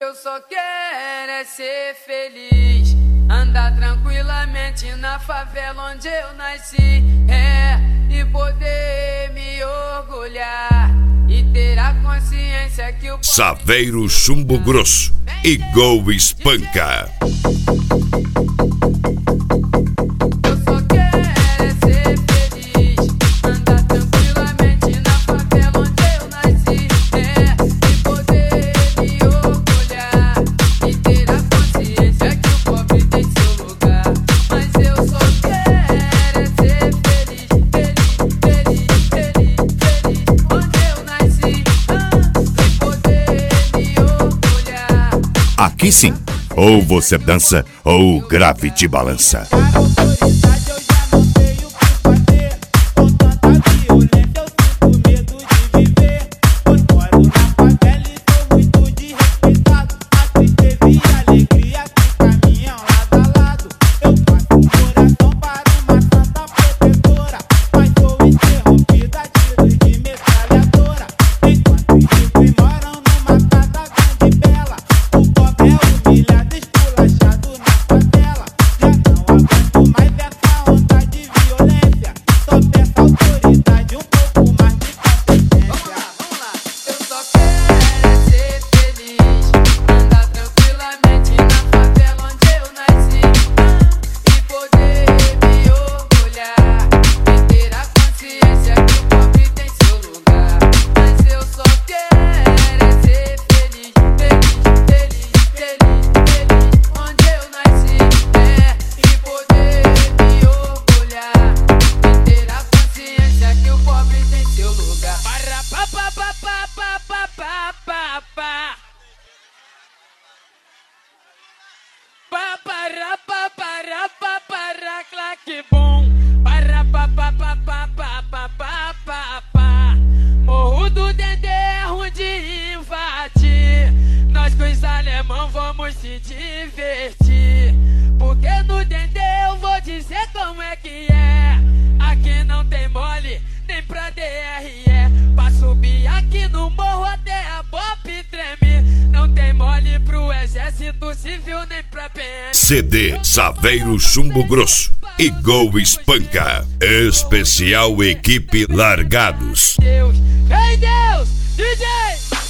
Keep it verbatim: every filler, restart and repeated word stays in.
eu só quero é ser feliz, andar tranquilamente na favela onde eu nasci, é, e poder me orgulhar e ter a consciência que o Saveiro Chumbo Grosso e Go Espanca. Aqui sim, ou você dança ou o grave te balança. Morro do Dendê é ruim de invadir, nós com os alemão vamos se divertir, porque no Dendê eu vou dizer como é que é, aqui não tem mole nem pra D R E, pra subir aqui no morro até a Bop treme, não tem mole pro exército civil nem pra P M. C D Saveiro Chumbo Grosso e Go Espanca. Especial Equipe Largados. Deus, vem Deus, D J!